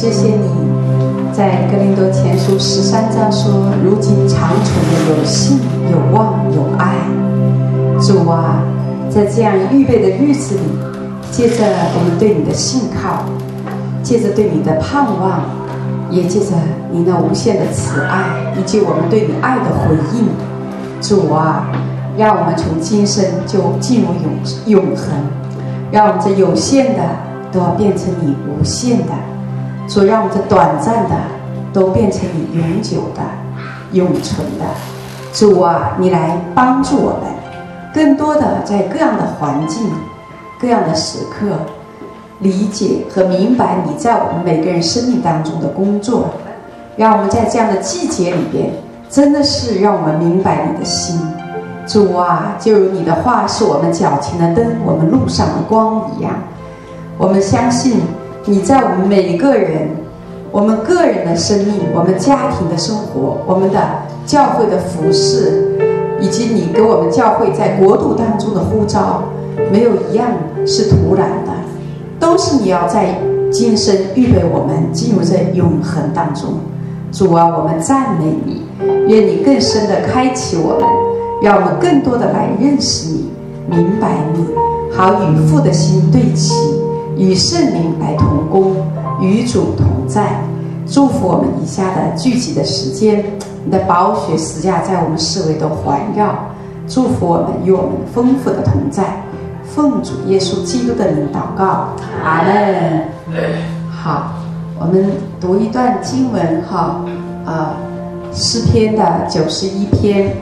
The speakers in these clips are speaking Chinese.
谢谢你，在哥林多前书13章说，如今长存的有信、有望、有爱。主啊，在这样预备的日子里，借着我们对你的信靠，借着对你的盼望，也借着你那无限的慈爱，以及我们对你爱的回应。主啊，让我们从今生就进入永恒，让我们这有限的都要变成你无限的。主，让我们这短暂的都变成你永久的、永存的。主啊，你来帮助我们，更多的在各样的环境、各样的时刻，理解和明白你在我们每个人生命当中的工作。让我们在这样的季节里边，真的是让我们明白你的心。主啊，就如你的话是我们脚前的灯，我们路上的光一样。我们相信你在我们每一个人，我们个人的生命，我们家庭的生活，我们的教会的服事，以及你给我们教会在国度当中的呼召，没有一样是突然的，都是你要在今生预备我们进入这永恒当中。主啊，我们赞美你，愿你更深的开启我们，让我们更多的来认识你、明白你，好与父的心对齐，与圣灵来同工，与主同在。祝福我们以下的聚集的时间，你的宝血十架在我们四围都环绕。祝福我们与我们丰富的同在，奉主耶稣基督的名祷告，阿门。好，我们读一段经文哈，诗篇的91篇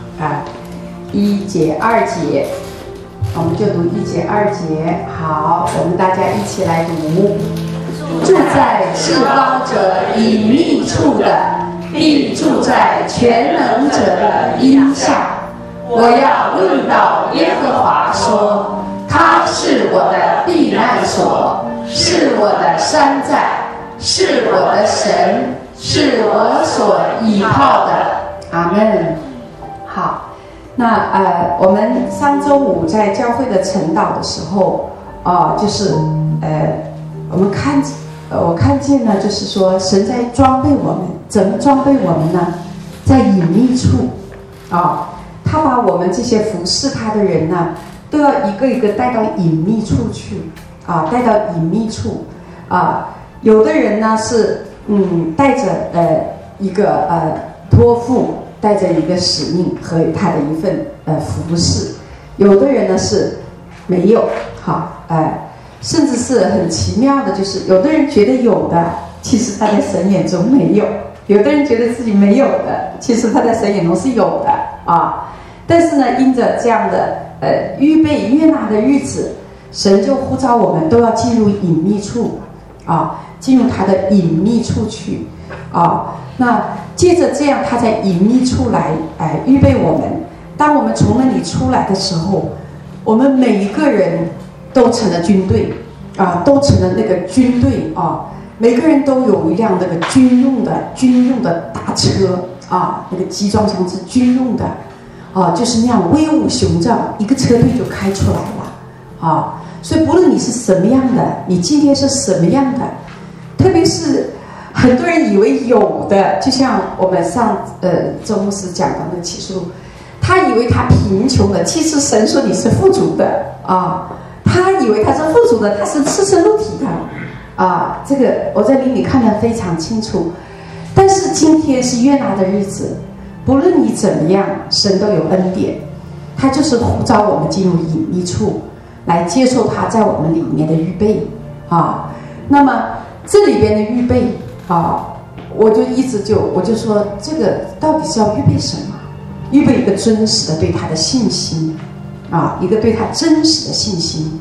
1节2节，我们就读1节2节。好，我们大家一起来读。住在至高者隐秘处的，必住在全能者的荫下。我要论到耶和华说，他是我的避难所，是我的山寨，是我的神，是我所倚靠的。阿们。好，那我们上周五在教会的晨祷的时候，就是我看见呢，就是说神在装备我们，怎么装备我们呢？在隐秘处他把我们这些服侍他的人呢，都要一个一个带到隐秘处去带到隐秘处有的人呢是带着一个托付，带着一个使命和他的一份服侍，有的人呢是没有甚至是很奇妙的，就是有的人觉得有的，其实他在神眼中没有；有的人觉得自己没有的，其实他在神眼中是有的但是呢，因着这样的预备悦纳的日子，神就呼召我们都要进入隐秘处进入他的隐秘处去那借着这样，他在隐秘处来预备我们。当我们从那里出来的时候，我们每一个人都成了军队都成了那个军队每个人都有一辆那个军用的大车那个集装箱是军用的就是那样威武雄壮，一个车队就开出来了所以不论你是什么样的，你今天是什么样的，特别是很多人以为有的，就像我们上周牧师讲的那个启示录，他以为他贫穷的，其实神说你是富足的他以为他是富足的，他是赤身露体的这个我在灵里看得非常清楚。但是今天是悦纳的日子，不论你怎么样，神都有恩典，他就是呼召我们进入隐秘处，来接受他在我们里面的预备那么这里边的预备我就说，这个到底是要预备什么？预备一个真实的对他的信心一个对他真实的信心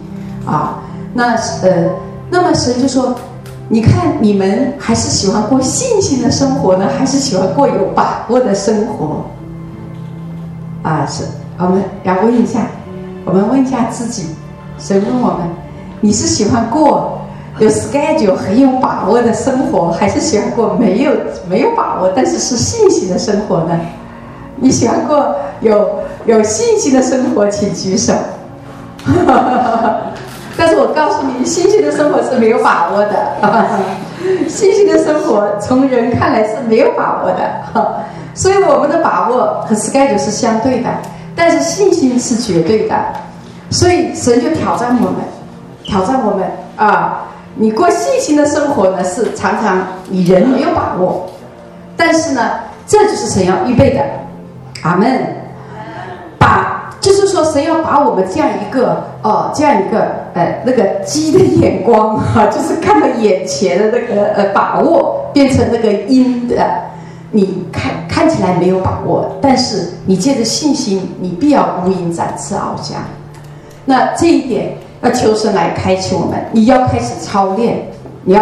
那么神就说，你看你们还是喜欢过信心的生活呢，还是喜欢过有把握的生活是我们要问一下，我们问一下自己，神问我们，你是喜欢过有 schedule 很有把握的生活，还是喜欢过没有把握但是是信心的生活呢？你喜欢过有信心的生活，请举手但是我告诉你，信心的生活是没有把握的信心的生活从人看来是没有把握的，所以我们的把握和 schedule 是相对的，但是信心是绝对的。所以神就挑战我们啊！你过信心的生活呢，是常常你人没有把握，但是呢，这就是神要预备的。阿们。就是说，神要把我们这样一个那个鸡的眼光就是看到眼前的那个把握，变成那个鹰的。你看起来没有把握，但是你借着信心，你必要无影展翅翱翔。那这一点要求神来开启我们，你要开始操练，你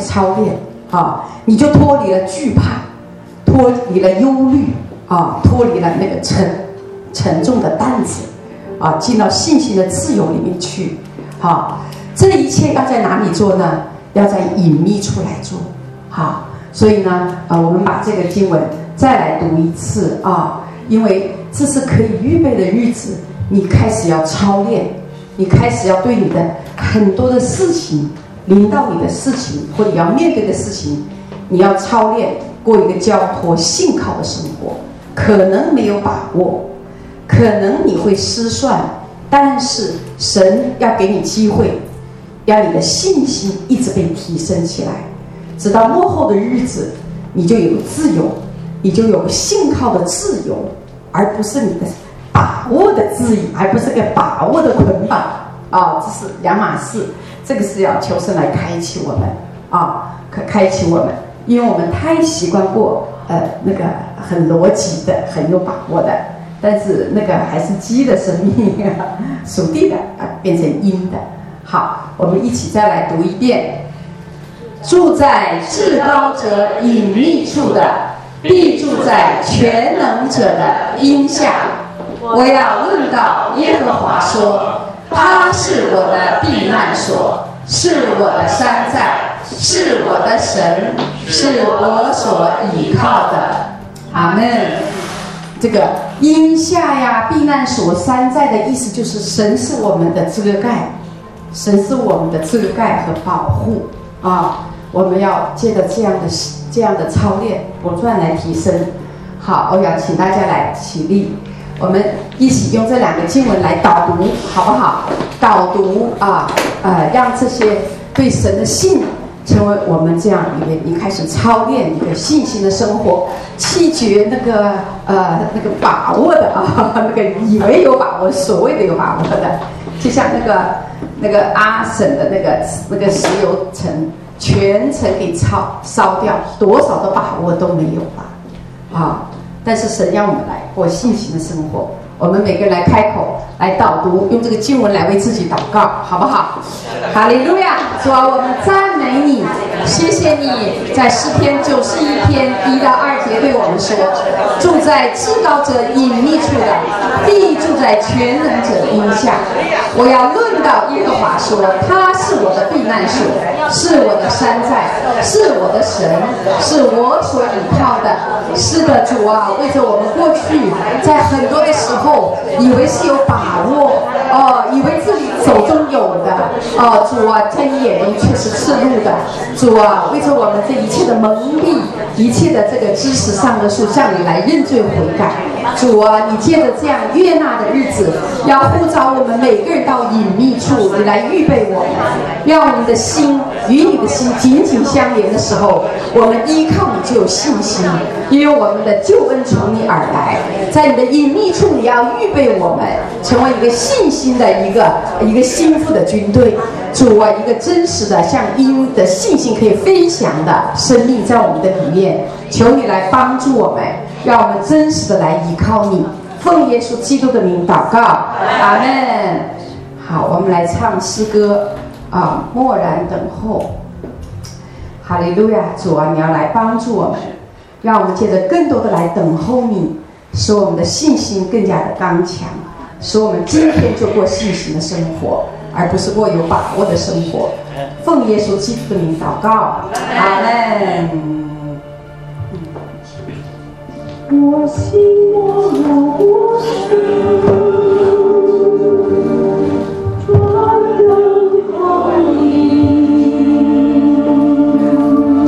就脱离了惧怕，脱离了忧虑脱离了那个沉重的担子进到信心的自由里面去这一切要在哪里做呢？要在隐秘处来做所以呢我们把这个经文再来读一次因为这是可以预备的日子，你开始要操练，你开始要对你的很多的事情，临到你的事情或者要面对的事情，你要操练过一个交托信靠的生活。可能没有把握，可能你会失算，但是神要给你机会，让你的信心一直被提升起来，直到末后的日子，你就有自由，你就有信靠的自由，而不是你的把握的自由，而不是个把握的捆绑这是两码事。这个是要求神来开启我们开启我们，因为我们太习惯过那个很逻辑的、很有把握的，但是那个还是鸡的生命属地的变成鹰的。好，我们一起再来读一遍：住在至高者隐秘处的，必住在全能者的荫下。我要论到耶和华说，他是我的避难所，是我的山寨，是我的神，是我所倚靠的。阿们。这个荫下呀、避难所、山寨的意思就是神是我们的遮盖，神是我们的遮盖和保护我们要借着这样的操练，不断来提升。好，我要请大家来起立，我们一起用这两个经文来导读，好不好？导读让这些对神的信成为我们这样你开始操练你的信心的生活，弃绝那个把握的那个以为有把握，所谓的有把握的，就像那个阿省的那个石油城，全城给烧掉，多少的把握都没有了但是神让我们来过信心的生活，我们每个人来开口来导读，用这个经文来为自己祷告，好不好？哈利路亚！主啊，我们赞美你，谢谢你在诗篇91篇1到2节对我们说，住在至高者隐秘处的，必住在全能者荫下。我要论到耶和华说，他是我的避难所，是我的山寨，是我的神，是我所倚靠的。是的，主啊，为着我们过去在很多的时候以为是有把握以为自己手中有的主啊，在你眼中却是赤露的。主啊，为着我们这一切的蒙蔽，一切的这个知识上的树，向你来认罪悔改。主啊，你借着这样悦纳的日子，要呼召我们每个人到隐秘处，你来预备我们，让我们的心与你的心紧紧相连的时候，我们依靠你就有信心，因为我们的救恩从你而来。在你的隐秘处，你要预备我们成为一个信心的一个心腹的军队。主啊，一个真实的像鹰的信心可以飞翔的生命在我们的里面，求你来帮助我们，让我们真实的来依靠你。奉耶稣基督的名祷告，阿们。好，我们来唱诗歌默然等候。哈利路亚！主啊，你要来帮助我们，让我们借着更多的来等候你，使我们的信心更加的刚强，使我们今天就过信心的生活，而不是过有把握的生活。奉耶稣基督的名祷告，阿们。我心我如我专等候你，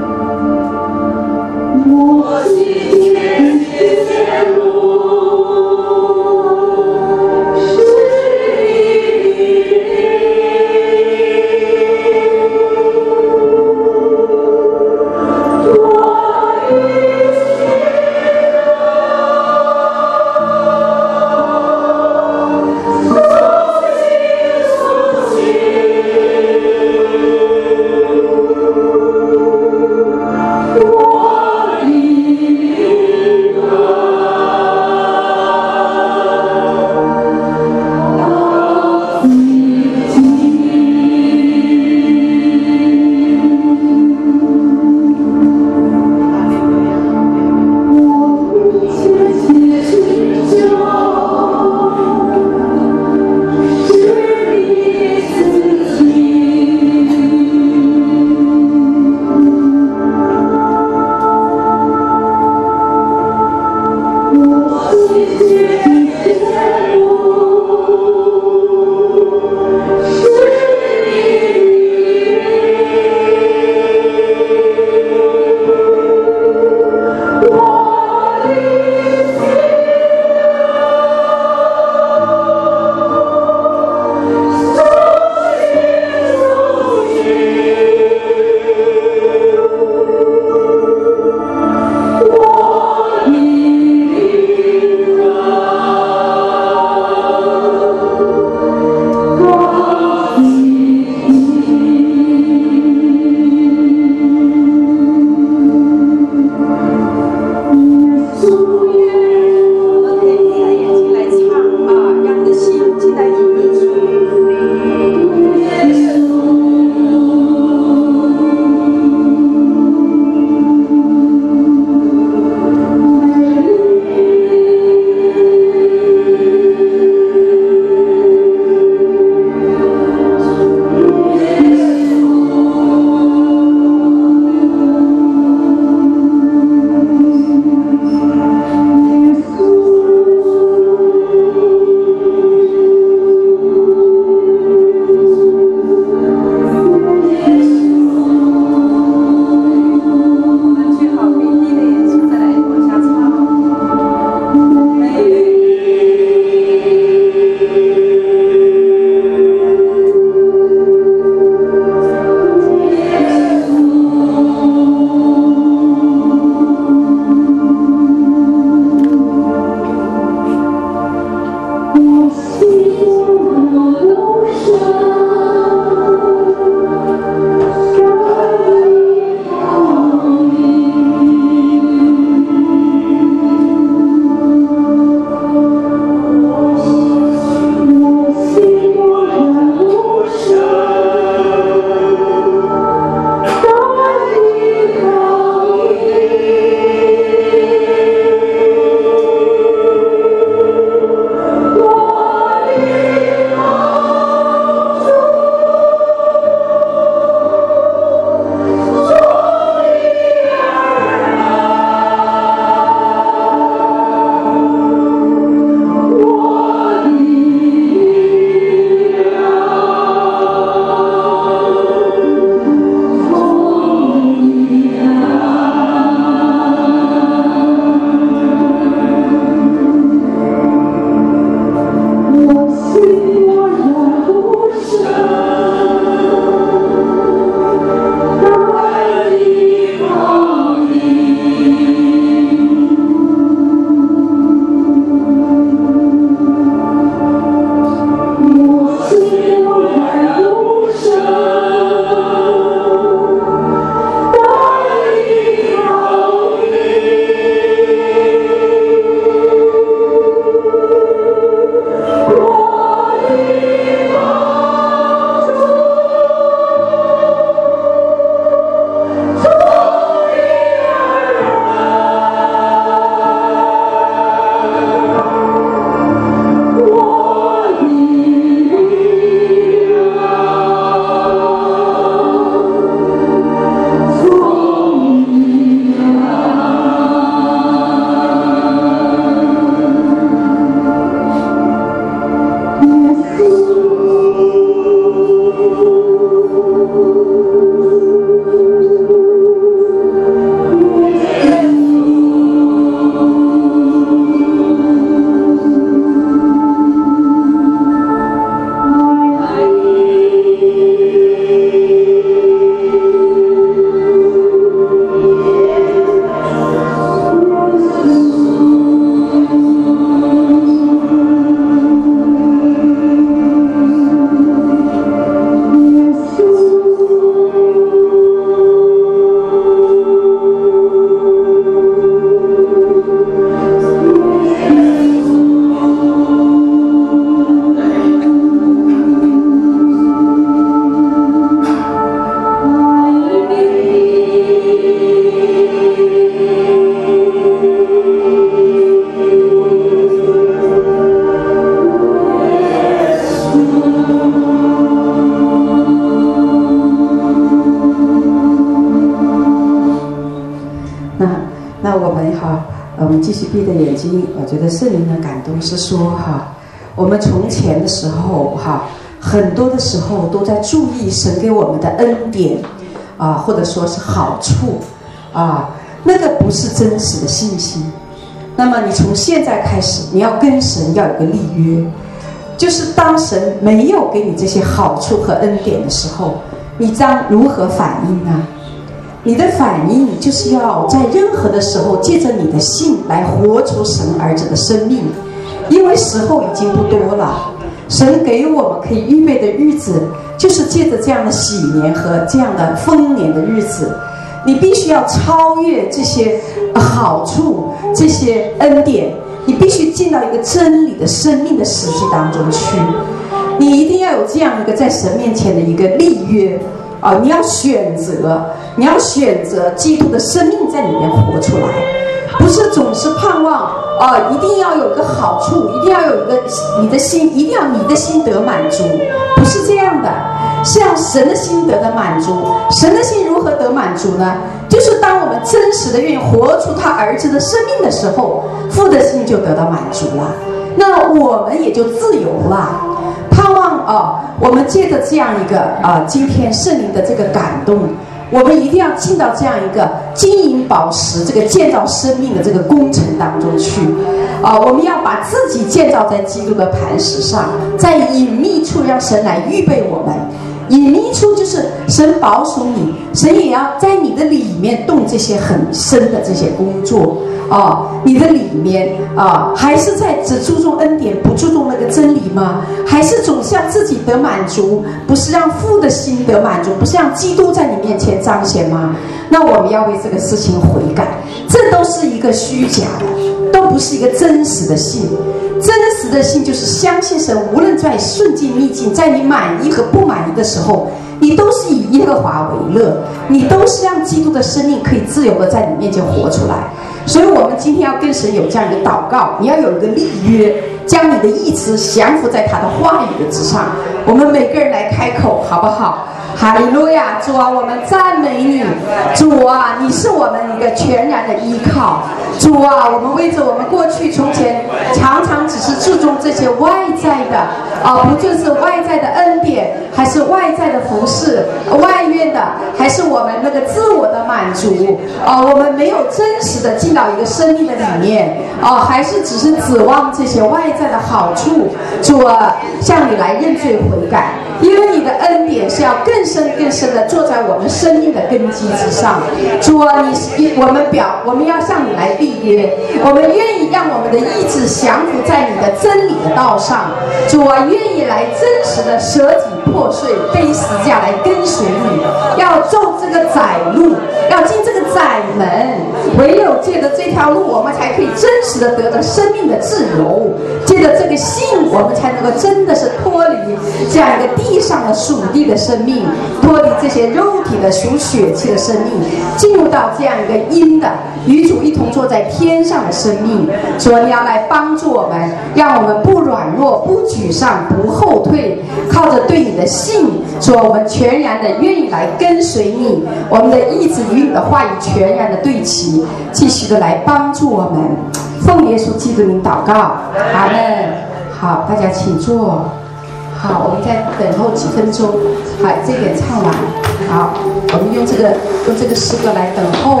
我们继续闭着眼睛，我觉得圣灵的感动是说我们从前的时候很多的时候都在注意神给我们的恩典或者说是好处那个不是真实的信心。那么你从现在开始，你要跟神要有个立约，就是当神没有给你这些好处和恩典的时候，你将如何反应呢？你的反应就是要在任何的时候借着你的信来活出神儿子的生命，因为时候已经不多了。神给我们可以预备的日子，就是借着这样的喜年和这样的丰年的日子，你必须要超越这些好处，这些恩典，你必须进到一个真理的生命的实际当中去。你一定要有这样一个在神面前的一个立约你要选择基督的生命在里面活出来，不是总是盼望一定要有一个好处，一定要有一个你的心，一定要你的心得满足，不是这样的，是让神的心得的满足。神的心如何得满足呢？就是当我们真实的愿意活出他儿子的生命的时候，父的心就得到满足了，那我们也就自由了。盼望我们借着这样一个今天圣灵的这个感动，我们一定要进到这样一个金银宝石这个建造生命的这个工程当中去我们要把自己建造在基督的磐石上，在隐秘处让神来预备我们。隐秘处就是神保守你，神也要在你的里面动这些很深的这些工作你的里面还是在只注重恩典，不注重那个真理吗？还是总是让自己得满足，不是让父的心得满足，不是让基督在你面前彰显吗？那我们要为这个事情悔改，这都是一个虚假的，都不是一个真实的信。真实的信就是相信神，无论在顺境逆境，在你满意和不满意的时候，你都是以耶和华为乐，你都是让基督的生命可以自由的在你面前活出来。所以我们今天要跟神有这样一个祷告，你要有一个立约，将你的意志降服在他的话语的之上。我们每个人来开口好不好？哈利路亚！主啊，我们赞美你。主啊，你是我们一个全然的依靠。主啊，我们为着我们过去从前常常只是注重这些外在的不论是外在的恩典，还是外在的服饰，外面的，还是我们那个自我的满足我们没有真实的进到一个生命的里面还是只是指望这些外在的好处。主啊，向你来认罪悔改，因为你的恩典是要更深更深的坐在我们生命的根基之上。主啊，我们要向你来立约，我们愿意让我们的意志降服在你的真理的道上。主啊，愿意来真实的舍己破碎，背十字架来跟随你，要走这个窄路，要进这个窄门。唯有借着这条路，我们才可以真实的得到生命的自由。借着这个信，我们才能够真的是脱离这样一个地上的属地的生命，脱离这些肉体的属血气的生命，进入到这样一个阴的与主一同坐在天上的生命。主啊，你要来帮助我们，让我们不软弱，不沮丧，不后退，靠着对你的信，主啊，我们全然的愿意来跟随你，我们的意志与你的话语全然的对齐，继续的来帮助我们。奉耶稣基督名祷告，阿们。好，大家请坐。好，我们再等候几分钟。好，这点唱完。好，我们用这个诗歌来等候。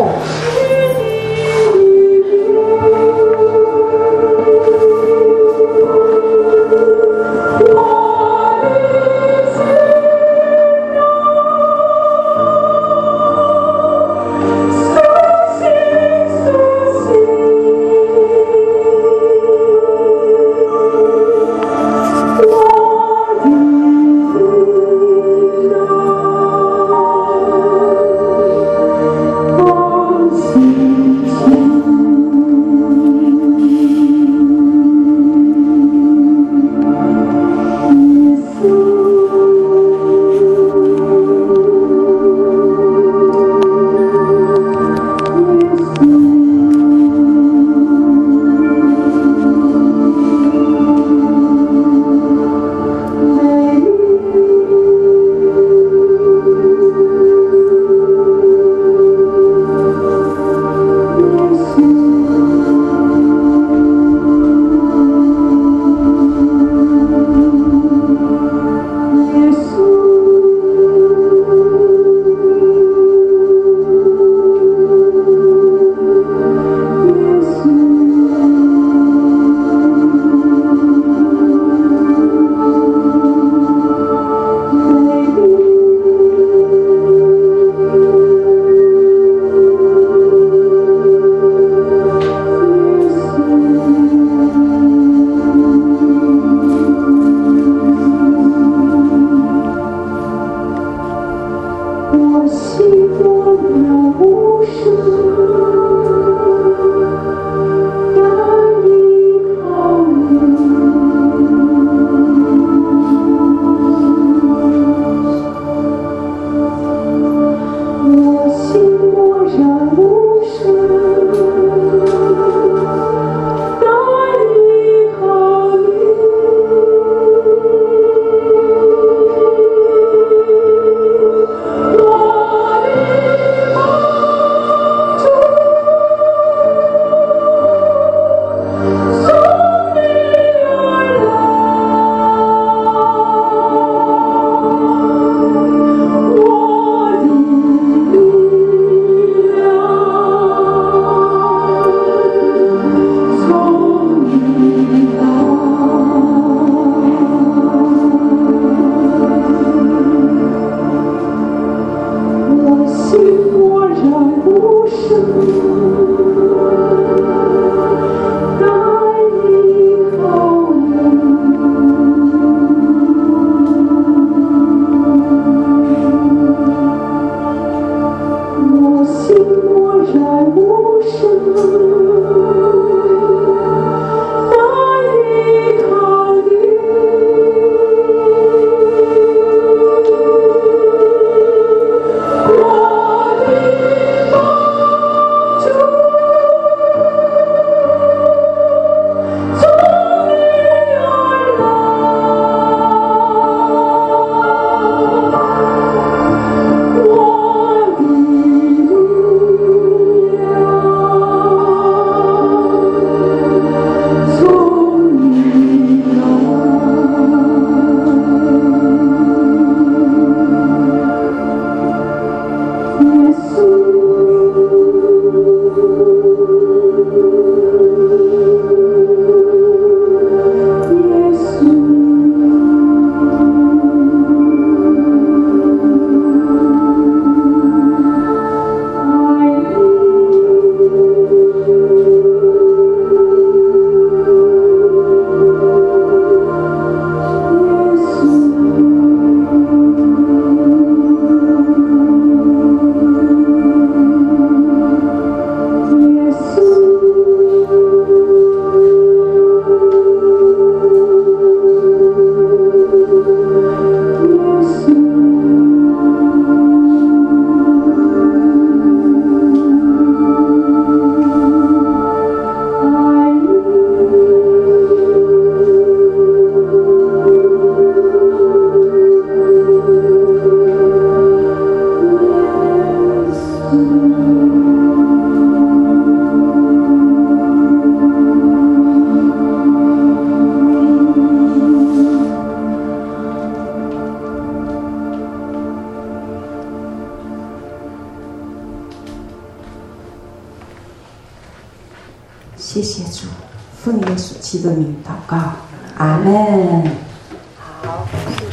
心。 谢谢主，奉耶稣基督的名祷告，阿门。 好，谢谢。